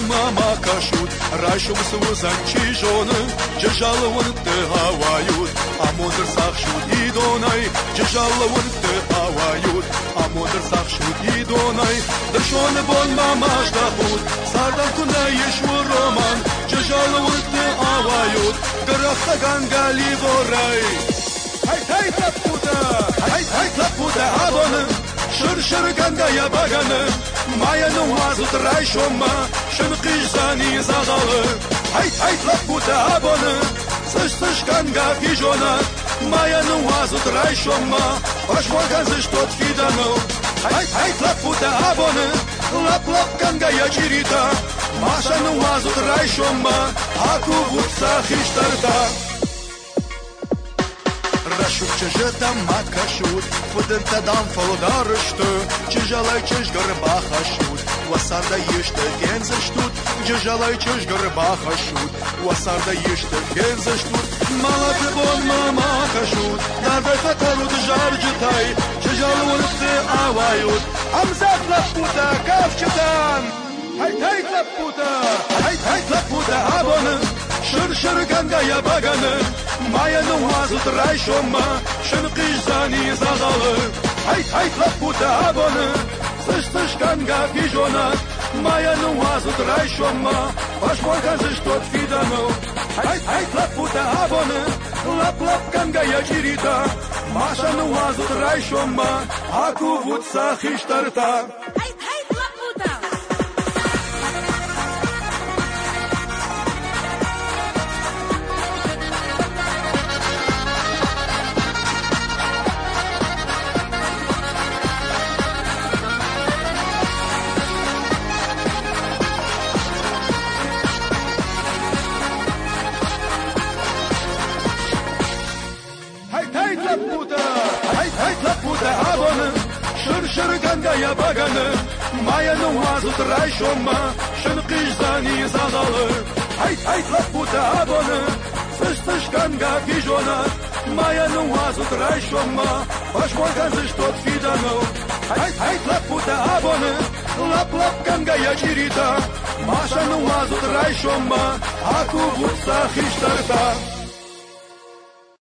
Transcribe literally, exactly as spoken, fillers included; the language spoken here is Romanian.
мама кашут, райшум сузан чижоны, жажалывын ты хавают, а модыр сахшут и донай, жажалывын ты хавают, а модыр сахшут и донай, дышоны бон мама ждахут, сардан куна ешу роман, жажалывын ты хавают, грахтаган гали ворай. Ай, ай, тлапуда, ай, ай, тлапуда, абоны, шыр-шыр гангая баганы, Maya nu azut raișoma, și-n câșzanii zadală. Hai, hai, tlapute abonă, să-și să-și ganga fijonat. Maya nu azut raișoma, aș moaga să-și tot fi de nou. Hai, hai, tlapute abonă, lap, lap, ganga ia cirita. Mașa nu azut raișoma, acu vut să hiștarta. Рашут чижета макашут, фудента дам фолодарышты, чижалай чиж горбахашут, васарда еште гензештут, чижалай чиж горбахашут, васарда еште гензештут, малаты бон мамакашут, дардай фатарут жарджитай, чижалурты авают, амзат лапута кавчатан, хай-хай лапута, хай-хай лапута абоны, шыр-шыр гангая баганы, Maya nu azut raișoma, și-n câșzanii zadală. Hai, hai, tlapute abonă, să-și să-și ganga fijonat. Maya nu azut raișoma, aș moaga să-și tot fi de nou. Hai, hai, tlapute abonă, lap, lap, ganga ia cirita. Mașa nu azut raișoma, acu vut să hiștarta. Hai, hai, tlapute! Hai, hai, tlapute abonă, șır-șır gangaya bagаны, Maya nu azut raișoma, și-n câșzanii zadală. Hai, hai, tlapute abonă, să-și să-și ganga fijonat. Maya nu azut raișoma, aș moaga să-și tot fi de nou. Hai, hai, tlapute abonă, lap, lap, gangaya cirita. Mașa nu azut raișoma, acu vut să hiștarta.